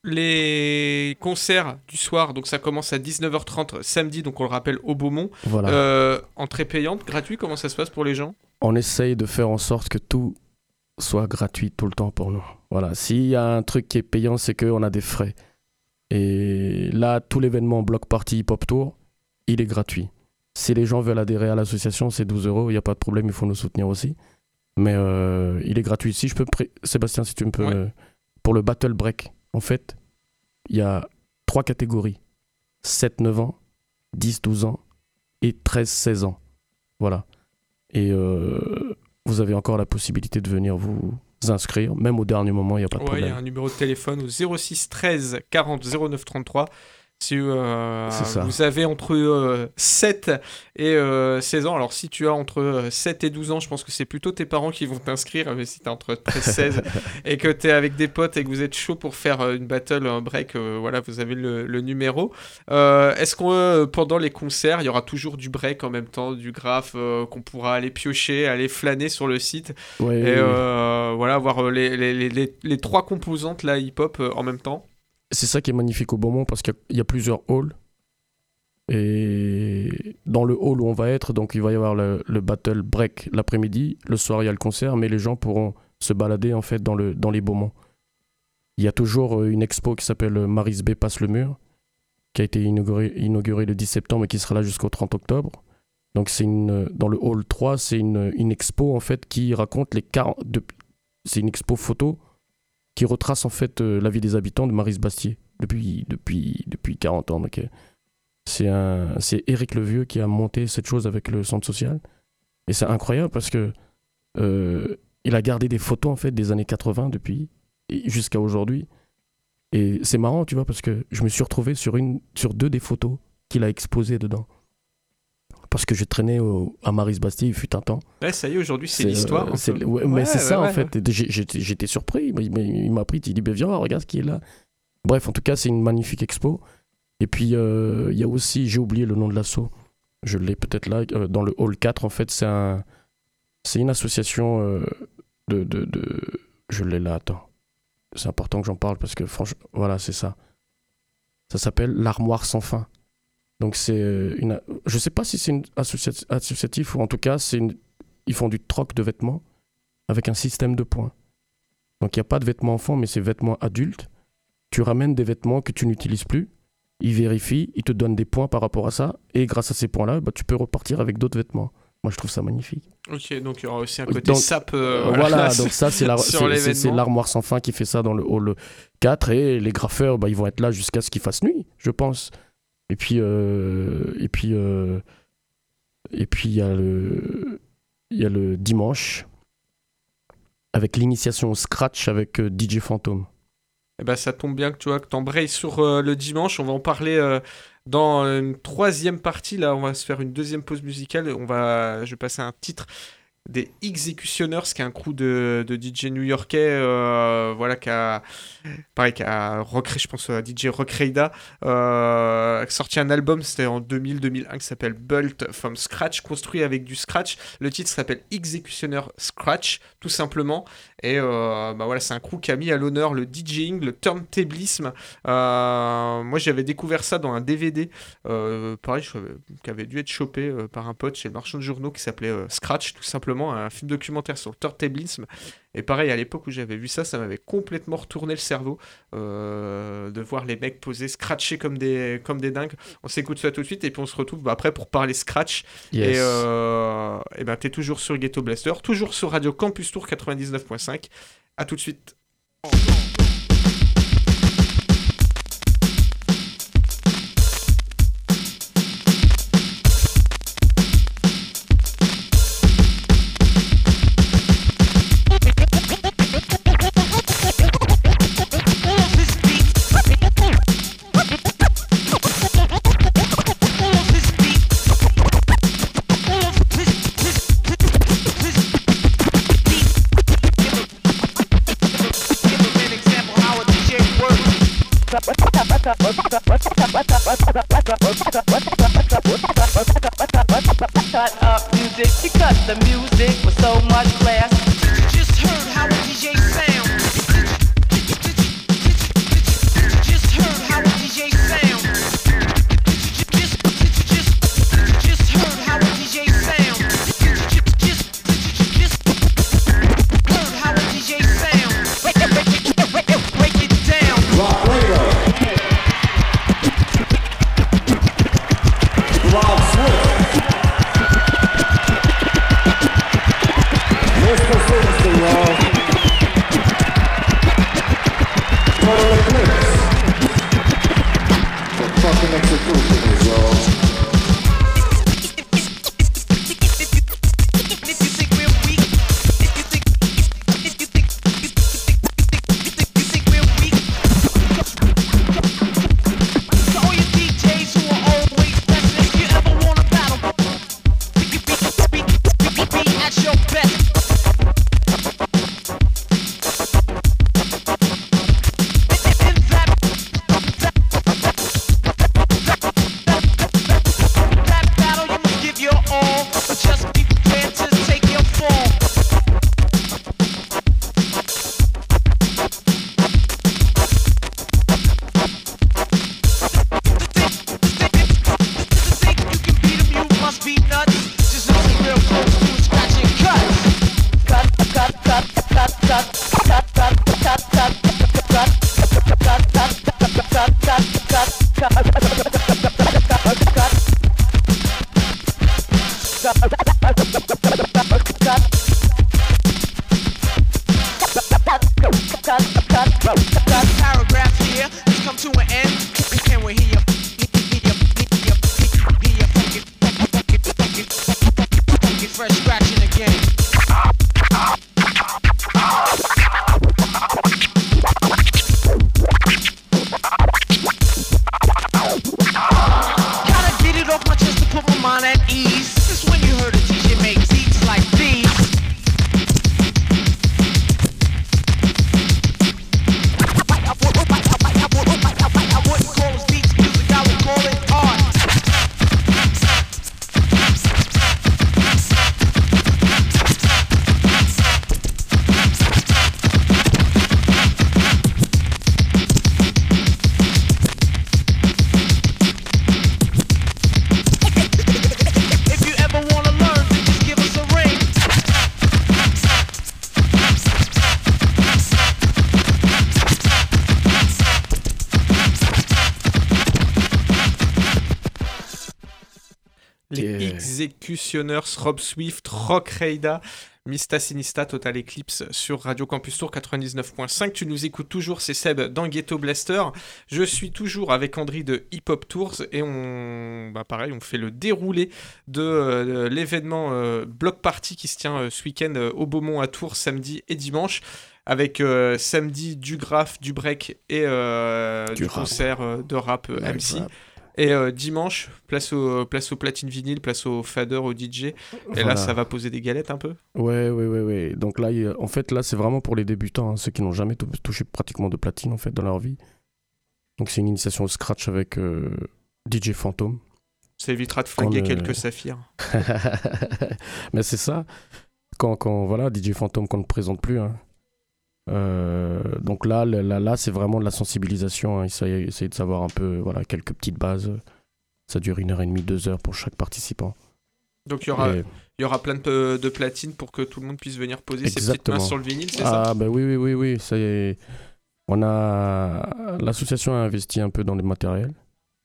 [SPEAKER 4] les concerts du soir, donc ça commence à dix-neuf heures trente samedi, donc on le rappelle au Beaumont.
[SPEAKER 5] Voilà.
[SPEAKER 4] Euh, entrée payante, gratuit, comment ça se passe pour les gens ?
[SPEAKER 5] On essaye de faire en sorte que tout soit gratuit tout le temps pour nous. Voilà. S'il y a un truc qui est payant, c'est qu'on a des frais. Et là, tout l'événement Block Party Hip Hop Tour, il est gratuit. Si les gens veulent adhérer à l'association, c'est douze euros, il n'y a pas de problème, il faut nous soutenir aussi. Mais euh, il est gratuit. Si je peux, pré... Sébastien, si tu me peux, ouais. euh, pour le Battle Break, en fait, il y a trois catégories. sept neuf ans, dix douze ans et treize seize ans. Voilà. Et euh, vous avez encore la possibilité de venir vous inscrire. Même au dernier moment, il n'y a pas de
[SPEAKER 4] ouais,
[SPEAKER 5] problème.
[SPEAKER 4] Il y a un numéro de téléphone au zéro six treize quarante zéro neuf trente-trois. Si euh, vous avez entre euh, sept et euh, seize ans, alors si tu as entre euh, sept et douze ans, je pense que c'est plutôt tes parents qui vont t'inscrire, mais si tu as entre treize et seize et que tu es avec des potes et que vous êtes chaud pour faire euh, une battle, un break, euh, voilà, vous avez le, le numéro. Euh, est-ce que euh, pendant les concerts, il y aura toujours du break en même temps, du graphe euh, qu'on pourra aller piocher, aller flâner sur le site
[SPEAKER 5] ouais,
[SPEAKER 4] et euh, oui. voilà, voir les, les, les, les, les trois composantes là, hip-hop euh, en même temps?
[SPEAKER 5] C'est ça qui est magnifique au Beaumont parce qu'il y a, y a plusieurs halls. Et dans le hall où on va être, donc il va y avoir le, le battle break l'après-midi. Le soir, il y a le concert, mais les gens pourront se balader en fait dans, le, dans les Beaumonts. Il y a toujours une expo qui s'appelle Maris B passe le mur, qui a été inaugurée, inaugurée le dix septembre et qui sera là jusqu'au trente octobre. Donc c'est une, dans le hall trois, c'est une, une expo en fait qui raconte les quarante... De, c'est une expo photo qui retrace en fait euh, la vie des habitants de Maris-Bastier depuis, depuis, depuis quarante ans. Donc, euh, c'est, un, c'est Éric Levieux qui a monté cette chose avec le centre social. Et c'est incroyable parce que euh, il a gardé des photos en fait des années quatre-vingts depuis jusqu'à aujourd'hui. Et c'est marrant, tu vois, parce que je me suis retrouvé sur, une, sur deux des photos qu'il a exposées dedans. Parce que je traînais au, à Maris-Bastier, il fut un temps.
[SPEAKER 4] Ouais, ça y est, aujourd'hui, c'est, c'est l'histoire.
[SPEAKER 5] Euh, c'est, ouais, ouais, mais c'est ouais, ça, ouais, en ouais. fait. J'étais, j'étais surpris. Il, il m'a pris, il dit, viens, regarde ce qui est là. Bref, en tout cas, c'est une magnifique expo. Et puis, il euh, y a aussi, j'ai oublié le nom de l'asso. Je l'ai peut-être là, euh, dans le hall quatre, en fait, c'est, un, c'est une association euh, de, de, de... Je l'ai là, attends. C'est important que j'en parle parce que, franchement, voilà, c'est ça. Ça s'appelle l'Armoire sans fin. Donc c'est une, je sais pas si c'est une associa- associatif ou en tout cas c'est une, ils font du troc de vêtements avec un système de points. Donc il y a pas de vêtements enfants mais c'est vêtements adultes. Tu ramènes des vêtements que tu n'utilises plus, ils vérifient, ils te donnent des points par rapport à ça et grâce à ces points-là, bah, tu peux repartir avec d'autres vêtements. Moi je trouve ça magnifique.
[SPEAKER 4] Ok, donc il y aura aussi un côté
[SPEAKER 5] donc,
[SPEAKER 4] sap. Euh,
[SPEAKER 5] voilà, voilà donc ça c'est, la,
[SPEAKER 4] c'est,
[SPEAKER 5] c'est, c'est l'Armoire sans fin qui fait ça dans le hall quatre et les graffeurs bah, ils vont être là jusqu'à ce qu'il fasse nuit, je pense. Et puis, euh, et puis, euh, et puis il y a le, il y a le dimanche avec l'initiation au scratch avec euh, D J Fantôme.
[SPEAKER 4] Eh ben, ça tombe bien que tu vois que t'embrayes sur euh, le dimanche. On va en parler euh, dans une troisième partie. Là, on va se faire une deuxième pause musicale. On va, je vais passer un titre des Executioners, qui est un crew de, de D J new-yorkais, euh, voilà, qui a, pareil, qui a recréé, je pense à D J Rockreida, euh, sorti un album, c'était en deux mille deux mille un, qui s'appelle Built from Scratch, construit avec du scratch. Le titre s'appelle Executioner Scratch, tout simplement. Et euh, bah voilà, c'est un crew qui a mis à l'honneur le DJing, le turntablisme. Euh, moi, j'avais découvert ça dans un D V D, euh, pareil, je, qui avait dû être chopé euh, par un pote chez le marchand de journaux, qui s'appelait euh, Scratch, tout simplement. Un film documentaire sur le turntablisme. Et pareil, à l'époque où j'avais vu ça, ça m'avait complètement retourné le cerveau euh, de voir les mecs poser, scratcher comme des, comme des dingues. On s'écoute ça tout de suite et puis on se retrouve bah, après pour parler scratch. Yes. Et, euh, et ben t'es toujours sur Ghetto Blaster, toujours sur Radio Campus Tour quatre-vingt-dix-neuf point cinq. À tout de suite.
[SPEAKER 17] Cut up music because the music was so much class. You just heard how a D J sound.
[SPEAKER 4] Executioners, Rob Swift, Rock Reida, Mista Sinista, Total Eclipse sur Radio Campus Tour quatre-vingt-dix-neuf point cinq. Tu nous écoutes toujours, c'est Seb dans Ghetto Blaster. Je suis toujours avec Andri de Hip Hop Tours et on, bah pareil, on fait le déroulé de euh, l'événement euh, Block Party qui se tient euh, ce week-end euh, au Beaumont à Tours, samedi et dimanche. Avec euh, samedi du graph, du break et euh, du, du concert euh, de rap euh, M C. Rap. Et euh, dimanche, place au, place au platine vinyle, place au fader, au D J. Et voilà. Là, ça va poser des galettes un peu.
[SPEAKER 5] Ouais, ouais, ouais, ouais. Donc là, il, en fait, là, c'est vraiment pour les débutants, hein, ceux qui n'ont jamais t- touché pratiquement de platine en fait dans leur vie. Donc c'est une initiation au scratch avec euh, D J Phantom.
[SPEAKER 4] Ça évitera de flinguer
[SPEAKER 5] quand,
[SPEAKER 4] quelques
[SPEAKER 5] euh...
[SPEAKER 4] saphirs.
[SPEAKER 5] Mais c'est ça. Quand, quand voilà, D J Phantom qu'on ne présente plus. Hein. Euh, donc là, là, là, c'est vraiment de la sensibilisation. Hein. Essayer, essayer de savoir un peu, voilà, quelques petites bases. Ça dure une heure et demie, deux heures pour chaque participant.
[SPEAKER 4] Donc il y aura,
[SPEAKER 5] et...
[SPEAKER 4] il y aura plein de, de platines pour que tout le monde puisse venir poser
[SPEAKER 5] Exactement.
[SPEAKER 4] ses petites mains sur le vinyle, c'est
[SPEAKER 5] ah,
[SPEAKER 4] ça?
[SPEAKER 5] Ah ben oui, oui, oui, oui. Ça y est. On a l'association a investi un peu dans les matériels.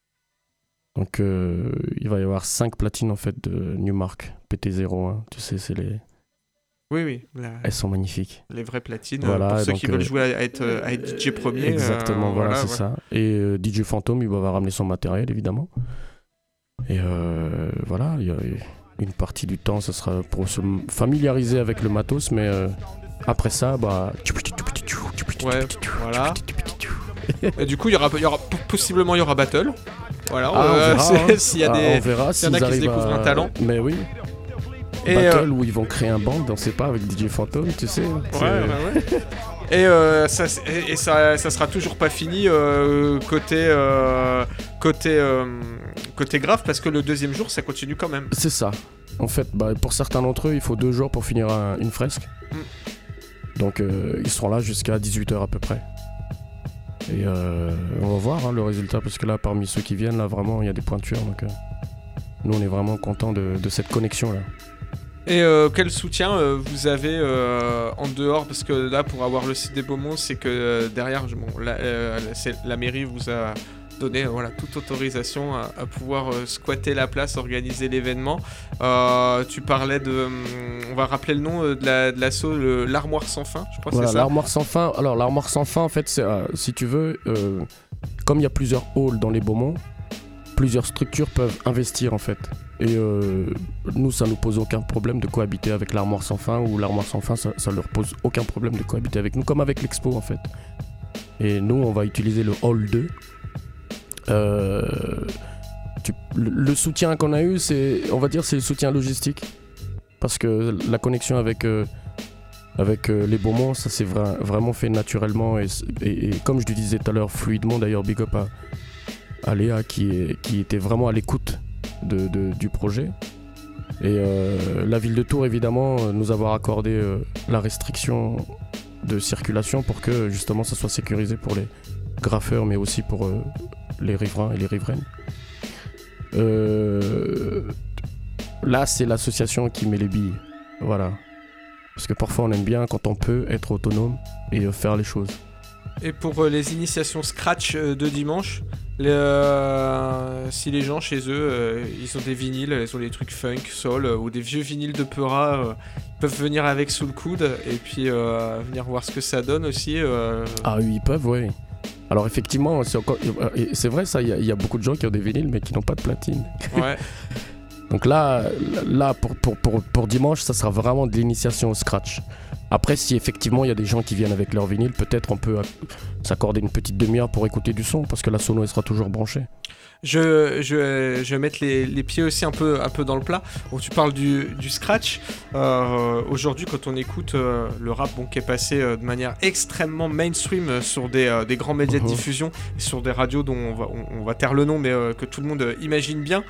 [SPEAKER 5] Donc euh, il va y avoir cinq platines en fait de Newmark P T zéro un. Tu sais, c'est les.
[SPEAKER 4] Oui, oui. La...
[SPEAKER 5] Elles sont magnifiques.
[SPEAKER 4] Les vraies platines,
[SPEAKER 5] voilà,
[SPEAKER 4] pour ceux
[SPEAKER 5] donc,
[SPEAKER 4] qui veulent
[SPEAKER 5] euh...
[SPEAKER 4] jouer à être, à être D J premier.
[SPEAKER 5] Exactement,
[SPEAKER 4] euh,
[SPEAKER 5] voilà,
[SPEAKER 4] voilà,
[SPEAKER 5] c'est
[SPEAKER 4] voilà.
[SPEAKER 5] ça. Et euh, D J Phantom, il va ramener son matériel, évidemment. Et euh, voilà, il y a une partie du temps, ça sera pour se familiariser avec le matos, mais euh, après ça, bah...
[SPEAKER 4] Ouais, voilà. Et du coup, il y aura, il y aura possiblement il y aura battle. Voilà,
[SPEAKER 5] ah,
[SPEAKER 4] euh,
[SPEAKER 5] on verra, hein.
[SPEAKER 4] s'il y a
[SPEAKER 5] ah,
[SPEAKER 4] des,
[SPEAKER 5] on verra
[SPEAKER 4] s'il y en a qui se découvrent
[SPEAKER 5] à...
[SPEAKER 4] un talent.
[SPEAKER 5] Mais oui.
[SPEAKER 4] Et
[SPEAKER 5] battle
[SPEAKER 4] euh...
[SPEAKER 5] où ils vont créer un band, on sait pas, avec D J Phantom, tu sais.
[SPEAKER 4] Ouais, ouais, ouais. Et, euh, ça, et ça, ça sera toujours pas fini euh, côté, euh, côté, euh, côté grave, parce que le deuxième jour, ça continue quand même.
[SPEAKER 5] C'est ça. En fait, bah, pour certains d'entre eux, il faut deux jours pour finir un, une fresque. Mm. Donc, euh, ils seront là jusqu'à dix-huit heures à peu près. Et euh, on va voir hein, le résultat, parce que là, parmi ceux qui viennent, là, vraiment, il y a des pointures. Donc, euh, nous, on est vraiment contents de, de cette connexion-là.
[SPEAKER 4] Et euh, quel soutien euh, vous avez euh, en dehors, parce que là pour avoir le site des Beaumont, c'est que euh, derrière bon, la, euh, c'est, la mairie vous a donné euh, voilà, toute autorisation à, à pouvoir euh, squatter la place, organiser l'événement. Euh, tu parlais de, hum, on va rappeler le nom euh, de, la, de l'asso, le, l'Armoire Sans Fin, je crois
[SPEAKER 5] voilà,
[SPEAKER 4] que c'est ça.
[SPEAKER 5] L'Armoire Sans Fin. Alors l'Armoire Sans Fin, en fait, c'est, euh, si tu veux, euh, comme il y a plusieurs halls dans les Beaumont, plusieurs structures peuvent investir en fait. Et euh, nous, ça nous pose aucun problème de cohabiter avec l'Armoire Sans Fin, ou l'Armoire Sans Fin, ça, ça leur pose aucun problème de cohabiter avec nous, comme avec l'Expo en fait. Et nous, on va utiliser le Hall deux. Euh, tu, le, le soutien qu'on a eu, c'est, on va dire, c'est le soutien logistique, parce que la connexion avec euh, avec euh, les Beaumont, ça s'est vra- vraiment fait naturellement et, et, et comme je le disais tout à l'heure, fluidement. D'ailleurs, big up à, à Léa qui, est, qui était vraiment à l'écoute de, de, du projet. Et euh, la ville de Tours, évidemment, nous avoir accordé euh, la restriction de circulation pour que justement ça soit sécurisé pour les graffeurs, mais aussi pour euh, les riverains et les riveraines. Euh, là, c'est l'association qui met les billes. Voilà. Parce que parfois, on aime bien quand on peut être autonome et euh, faire les choses.
[SPEAKER 4] Et pour euh, les initiations Scratch euh, de dimanche, les, euh, si les gens chez eux, euh, ils ont des vinyles, ils ont des trucs funk, soul, euh, ou des vieux vinyles de Peura, euh, ils peuvent venir avec sous le coude et puis euh, venir voir ce que ça donne aussi. Euh...
[SPEAKER 5] Ah oui, ils peuvent, oui. Alors effectivement, c'est, encore, c'est vrai ça, il y, y a beaucoup de gens qui ont des vinyles mais qui n'ont pas de platine.
[SPEAKER 4] Ouais.
[SPEAKER 5] Donc là, là pour, pour, pour, pour dimanche, ça sera vraiment de l'initiation au scratch. Après, si effectivement il y a des gens qui viennent avec leur vinyle, peut-être on peut s'accorder une petite demi-heure pour écouter du son, parce que la sono elle sera toujours branchée.
[SPEAKER 4] Je, je, je vais mettre les, les pieds aussi un peu, un peu dans le plat. Bon, tu parles du, du scratch. Euh, aujourd'hui, quand on écoute euh, le rap bon, qui est passé euh, de manière extrêmement mainstream euh, sur des, euh, des grands médias de diffusion, et sur des radios dont on va, on, on va taire le nom, mais euh, que tout le monde euh, imagine bien,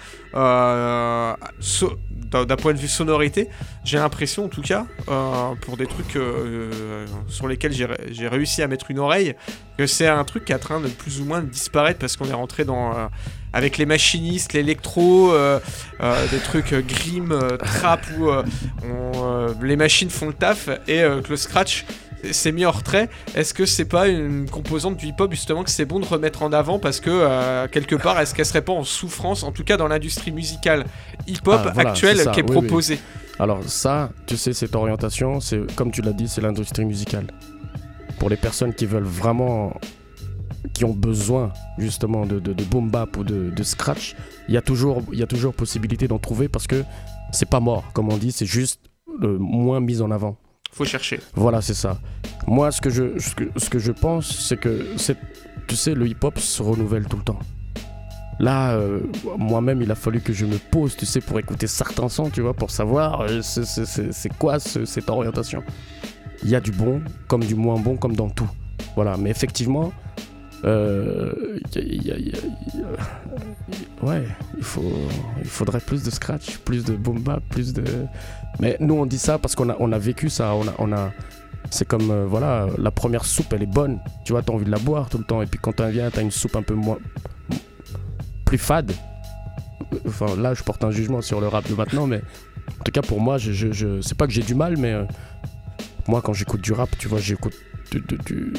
[SPEAKER 4] euh, so, d'un, d'un point de vue sonorité, j'ai l'impression, en tout cas, euh, pour des trucs euh, sur lesquels j'ai, j'ai réussi à mettre une oreille, que c'est un truc qui est en train de plus ou moins disparaître, parce qu'on est rentré dans... Euh, avec les machinistes, l'électro, euh, euh, des trucs euh, grim, euh, trap, où euh, on, euh, les machines font le taf, et euh, que le scratch s'est mis en retrait. Est-ce que c'est pas une composante du hip-hop justement que c'est bon de remettre en avant, parce que euh, quelque part, est-ce qu'elle serait pas en souffrance, en tout cas dans l'industrie musicale hip-hop ah, voilà, actuelle qui est oui, proposée
[SPEAKER 5] oui. Alors ça, tu sais, cette orientation, c'est comme tu l'as dit, c'est l'industrie musicale. Pour les personnes qui veulent vraiment... qui ont besoin justement de, de, de boom bap ou de, de scratch, il y a toujours, il y a toujours possibilité d'en trouver, parce que c'est pas mort, comme on dit, c'est juste euh, moins mis en avant.
[SPEAKER 4] Faut chercher.
[SPEAKER 5] Voilà, c'est ça. Moi, ce que je, ce que, ce que je pense, c'est que, c'est, tu sais, le hip-hop se renouvelle tout le temps. Là, euh, moi-même, il a fallu que je me pose, tu sais, pour écouter certains sons, tu vois, pour savoir euh, c'est, c'est, c'est, c'est quoi ce, cette orientation. Il y a du bon, comme du moins bon, comme dans tout. Voilà, mais effectivement... Euh, y a, y a, y a, y a, ouais, il faut, il faudrait plus de scratch, plus de boom bap, plus de. Mais nous on dit ça parce qu'on a, on a vécu ça. On a, on a. C'est comme euh, voilà, la première soupe elle est bonne. Tu vois, t'as envie de la boire tout le temps. Et puis quand t'en viens, t'as une soupe un peu moins, plus fade. Enfin là, je porte un jugement sur le rap de maintenant, mais en tout cas pour moi, je, je, je... c'est pas que j'ai du mal, mais euh, moi quand j'écoute du rap, tu vois, j'écoute du, du, du...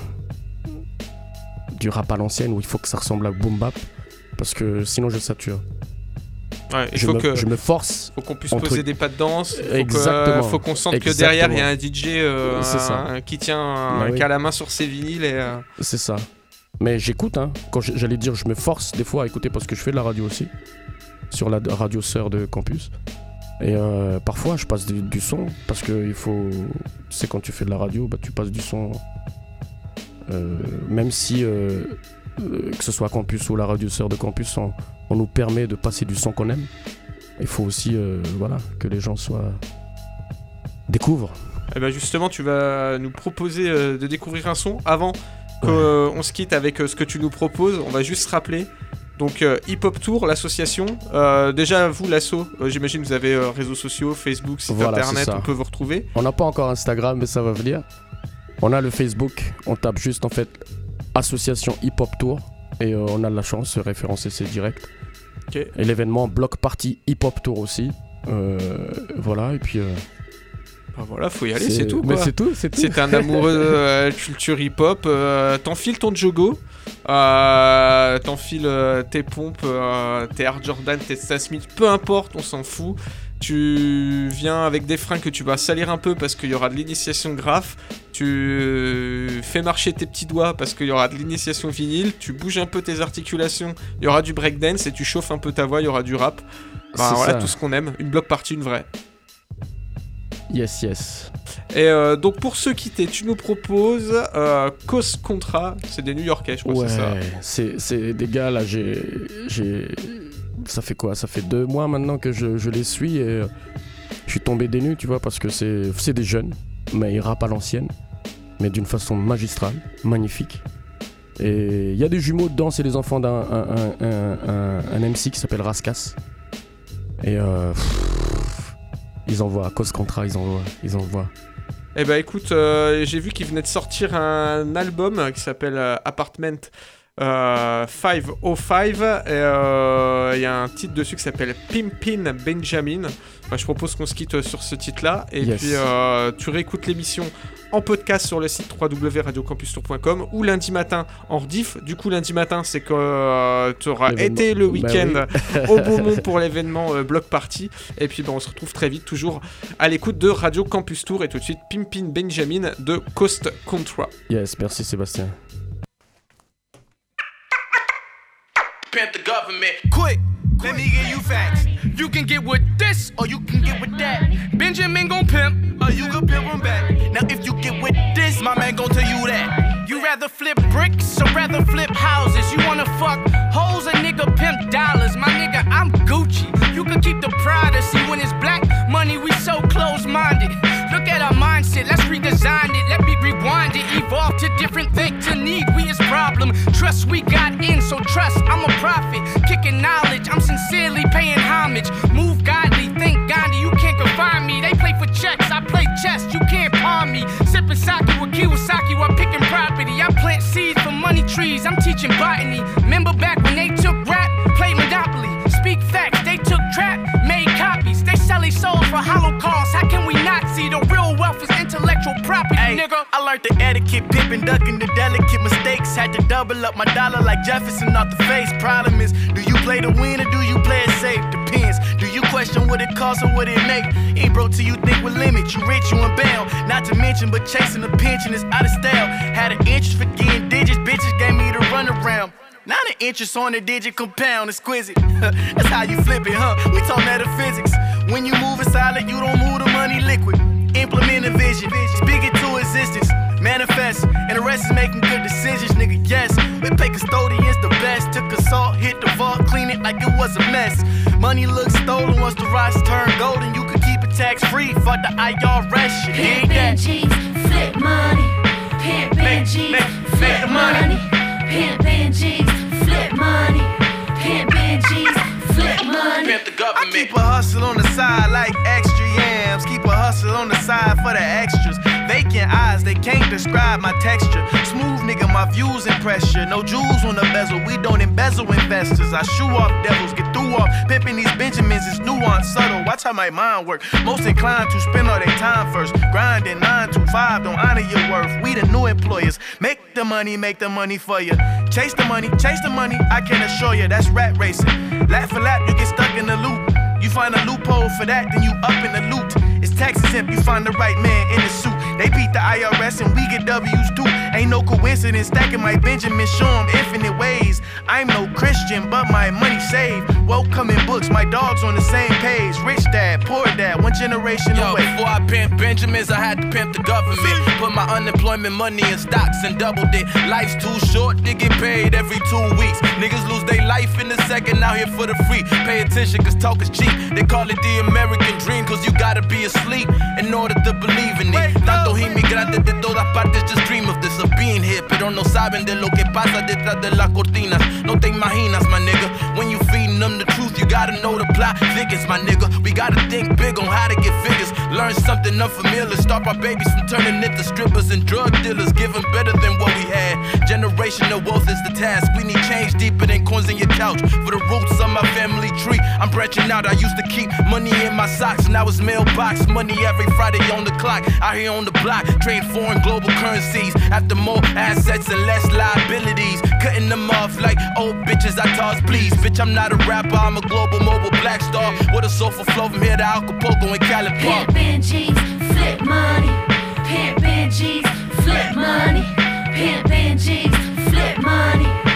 [SPEAKER 5] du rap à l'ancienne où il faut que ça ressemble à boom bap, parce que sinon je sature.
[SPEAKER 4] Ouais, il
[SPEAKER 5] je,
[SPEAKER 4] faut
[SPEAKER 5] me,
[SPEAKER 4] que,
[SPEAKER 5] je me force.
[SPEAKER 4] Faut qu'on puisse
[SPEAKER 5] entre...
[SPEAKER 4] poser des pas de danse. Faut
[SPEAKER 5] Exactement.
[SPEAKER 4] Que, faut qu'on sente
[SPEAKER 5] Exactement.
[SPEAKER 4] que derrière il y a un D J euh,
[SPEAKER 5] un,
[SPEAKER 4] un, qui tient, un,
[SPEAKER 5] bah oui.
[SPEAKER 4] qui a la main sur ses vinyles. Et, euh...
[SPEAKER 5] C'est ça. Mais j'écoute, hein. Quand j'allais dire, je me force des fois à écouter, parce que je fais de la radio aussi, sur la radio sœur de campus. Et euh, parfois je passe du, du son, parce que il faut. Tu sais, quand tu fais de la radio, bah, tu passes du son. Euh, même si euh, euh, que ce soit campus ou la radio sœur de campus, on, on nous permet de passer du son qu'on aime. Il faut aussi euh, voilà, que les gens soient découvrent.
[SPEAKER 4] Et ben justement, tu vas nous proposer euh, de découvrir un son avant qu'on ouais. euh, se quitte avec euh, ce que tu nous proposes. On va juste se rappeler. Donc euh, Hip Hop Tour, l'association. Euh, déjà vous, l'asso, euh, j'imagine vous avez euh, réseaux sociaux, Facebook, site voilà, internet, on peut vous retrouver.
[SPEAKER 5] On n'a pas encore Instagram, mais ça va venir. On a le Facebook, on tape juste en fait association Hip Hop Tour, et euh, on a de la chance de référencer, c'est direct.
[SPEAKER 4] Okay.
[SPEAKER 5] Et l'événement Block Party Hip Hop Tour aussi. Euh, voilà, et puis. Euh,
[SPEAKER 4] bah voilà, faut y aller, c'est, c'est tout.
[SPEAKER 5] Mais
[SPEAKER 4] quoi.
[SPEAKER 5] c'est tout, c'est tout.
[SPEAKER 4] C'est un amoureux de euh, culture hip hop. Euh, t'enfiles ton jogo, euh, t'enfiles euh, tes pompes, euh, tes Air Jordan, tes Stan Smith, peu importe, on s'en fout. Tu viens avec des freins que tu vas salir un peu parce qu'il y aura de l'initiation graphe. Tu fais marcher tes petits doigts parce qu'il y aura de l'initiation vinyle. Tu bouges un peu tes articulations, il y aura du breakdance et tu chauffes un peu ta voix, il y aura du rap. Enfin, voilà ça. Tout ce qu'on aime. Une block party, une vraie.
[SPEAKER 5] Yes, yes.
[SPEAKER 4] Et euh, donc pour se quitter, tu nous proposes euh, Cause Contra. C'est des New-Yorkais, je crois,
[SPEAKER 5] ouais,
[SPEAKER 4] c'est ça.
[SPEAKER 5] C'est, c'est des gars là, j'ai, j'ai... Ça fait quoi ? Ça fait deux mois maintenant que je, je les suis et euh, je suis tombé des nues, tu vois, parce que c'est, c'est des jeunes, mais ils rappent à l'ancienne, mais d'une façon magistrale, magnifique. Et il y a des jumeaux dedans, c'est les enfants d'un un, un, un, un, un M C qui s'appelle Raskas. Et euh, pff, ils envoient, Cause Contra, ils envoient, ils envoient.
[SPEAKER 4] Eh ben écoute, euh, j'ai vu qu'ils venaient de sortir un album qui s'appelle euh, Apartment euh, cinq cent cinq. Et il euh, y a un titre dessus qui s'appelle Pimpin' Benjamin. Enfin, je propose qu'on se quitte sur ce titre-là. Et yes. puis euh, tu réécoutes l'émission en podcast sur le site w w w point radio campus tour point com ou lundi matin en rediff. Du coup, lundi matin, c'est que euh, tu auras été le week-end bah oui. au Beaumont pour l'événement euh, Block Party. Et puis, bah, on se retrouve très vite, toujours à l'écoute de Radio Campus Tour. Et tout de suite, Pimpin' Benjamin de Cause Contra.
[SPEAKER 5] Yes, merci Sébastien.
[SPEAKER 1] Pimp the government. Quick, let me give you facts. You can get with this or you can get with that. Benjamin gon' pimp or you can pimp him back. Now if you get with this, my man gon' tell you that. You rather flip bricks or rather flip houses? You wanna fuck hoes or nigga pimp dollars? My nigga, I'm Gucci. You can keep the privacy when it's black money, we so close-minded. Look at our mindset, let's redesign it. Let me rewind it, evolve to different things. To need, we is problem. Trust we got in, so trust, I'm a prophet. Kicking knowledge, I'm sincerely paying homage. Move godly, think Gandhi, you can't confine me. They play for checks, I play chess, you can't palm me. Sipping sake with Kiyosaki while picking property. I plant seeds for money trees, I'm teaching botany. Remember back when they took rap, played Monopoly. Speak facts, they took trap, made copies. They sell their souls for holocaust. How can we not see the real wealth is intellectual property, ay, nigga? I learned the etiquette, pimping, ducking the delicate mistakes. Had to double up my dollar like Jefferson off the face. Problem is, do you play to win or do you play it safe? Depends. Do you question what it costs or what it make? Ain't broke till you think with limit. You rich, you unbound. Not to mention, but chasing a pension is out of style. Had an interest for getting digits, bitches gave me the runaround. Now the interest on the digit compound, exquisite. That's how you flip it, huh? We talk metaphysics. When you move it solid, you don't move the money liquid. Implement a vision, speak it to existence. Manifest, and the rest is making good decisions, nigga, yes. We pay custodians the best. Took assault, hit the vault, clean it like it was a mess. Money looks stolen once the rocks turn golden. You could keep it tax-free, fuck the I R S shit.
[SPEAKER 18] Pimp Benjis, flip money. Pimp Benjis, flip money. Pimp Benjis, flip money. Pimp Benjis, flip money.
[SPEAKER 1] Pimp the government. I keep a hustle on the side like extra yams. Keep a hustle on the side for the extras. Vacant eyes, they can't describe my texture. Smooth nigga, my views impress you. No jewels on the bezel, we don't embezzle investors. I shoo off devils, get through off. Pimping these Benjamins is nuanced, subtle. Watch how my mind work. Most inclined to spend all their time first. Grinding nine to five, don't honor your worth. We the new employers. Make the money, make the money for you. Chase the money, chase the money, I can assure you that's rat racing. Lap for lap, you get stuck in the loop. You find a loophole for that, then you up in the loot. It's tax exempt, you find the right man in the suit. They beat the I R S and we get W's too. Ain't no coincidence, stacking my Benjamin, show 'em infinite ways. I'm no Christian, but my money saved. Welcome in books, my dog's on the same page. Rich dad, poor dad, one generation
[SPEAKER 19] Yo,
[SPEAKER 1] away.
[SPEAKER 19] Before I pimp Benjamins, I had to pimp the government. Put my unemployment money in stocks and doubled it. Life's too short to get paid every two weeks. Niggas lose their life in a second, out here for the free. Pay attention, cause talk is cheap. They call it the American dream, cause you gotta be asleep in order to believe in it. Tantos inmigrantes de todas partes just dream of this, of being here, pero no saben de lo que pasa detrás de las cortinas. No te imaginas, my nigga, when you feeding them the truth, you gotta know the plot thickens, my nigga. We gotta think big on how to get figures. Learn something unfamiliar, stop our babies from turning into strippers and drug dealers. Give them better than what we had. Generational wealth is the task. We need change deeper than coins in your couch. For the roots of my family tree, I'm branching out. I used to keep money in my socks, now it's mailbox money every Friday on the clock. Out here on the block, trade foreign global currencies. After more assets and less liabilities, cutting them off like old bitches I toss please. Bitch, I'm not a rapper, I'm a global mobile black star with a soulful flow from here to Acapulco and Cali Park.
[SPEAKER 18] Pimp Benjis, flip money. Pimp Benjis, flip money. Pimp Benjis, flip money.